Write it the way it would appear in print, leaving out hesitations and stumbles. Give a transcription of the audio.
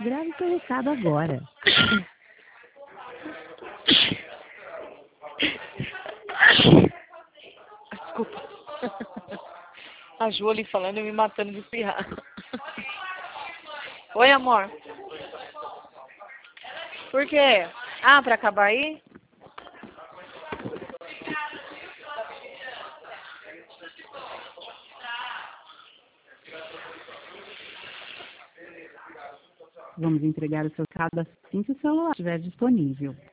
Grave seu recado agora. Desculpa. A Ju ali falando e me matando de espirrar. Oi, amor. Por quê? Ah, pra acabar aí? Vamos entregar o seu recado assim que o celular estiver disponível.